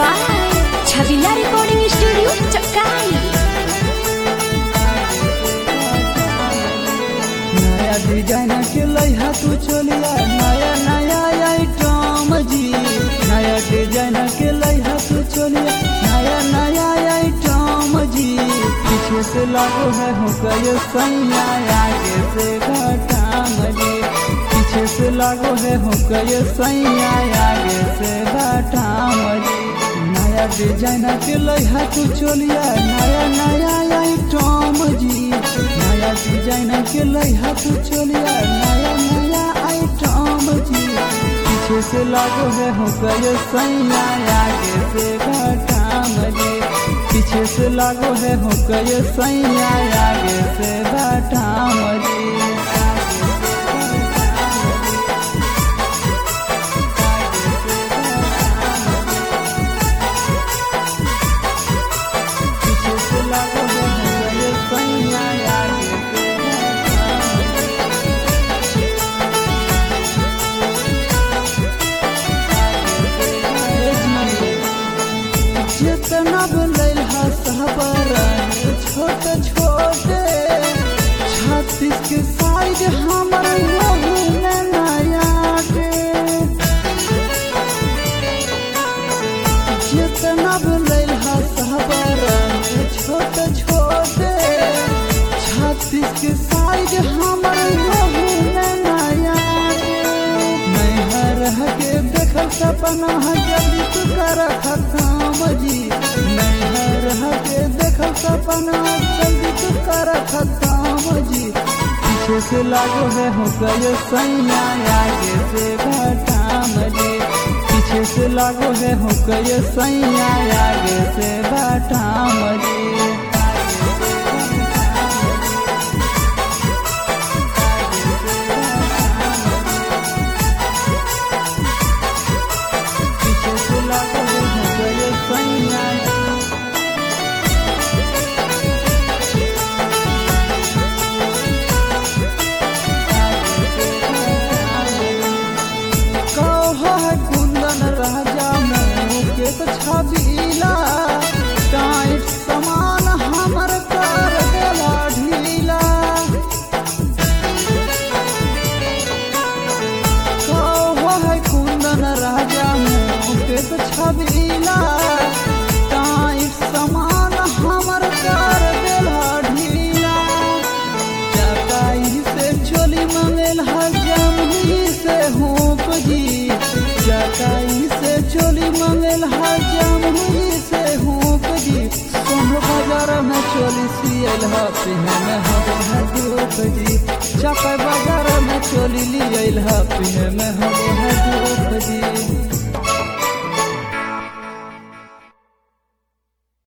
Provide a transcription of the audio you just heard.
by Chavila Recording Studio, Chakai. नया design के लइहा तू चलिया नया नया आइटम जी। नया डिजाइन के लइहा तू चलिया नया नया आइटम जी। पीछे से लागो है हो गए सैया आगे से घटाम जी। पीछे से लागो है हो गए सैया आगे से घटाम जी। नया डिजाइन के लइहा तू चलिया नया नया आइटम जी। नया डिजाइन के लइहा तू चलिया नया नया आइटम जी। पीछे से लागो है हो गए सैया आगे से घटाम जी। पीछे से लागो है हो गए सैया आगे से घटाम जी। जितना बुलैहा सहबर छोटे छोटे 36 के साइज हमर वही में नया के। जितना बुलैहा सहबर छोटे छोटे 36 के साइज हमर वही में नया के। नहीं रह के देखल सपना जल्दी तू कर खत्म जी। नहीं रह के देखल सपना जल्दी तू कर खत्म जी। पीछे से लागो है हो गए सैया आगे से घटाम जी। पीछे से लागो है हो गए सैया आगे से घटाम जी। छबीला टाइट समान हमर कर देला ढीला। कहो है कुंदन राजा मुकेश छबीला टाइट समान हमर कर देला ढीला। चकाई से चोली मंगेल जमुई से हुक जी। चकाई से चोली मंगेल जमुई से हुक जी। सोनो बाजार में चोली सियल पिने में हबो है धूप जी। चक बाजार में चोली लियल पिने में हबो है धूप जी।